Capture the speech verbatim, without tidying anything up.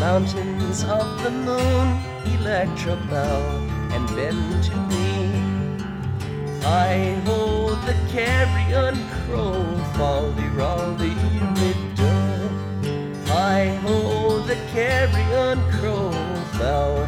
mountains of the moon, Electra Bell and Ben to me. Hi-ho, the carrion crow, folly-rolly riddle. Hi-ho, the carrion crow, fell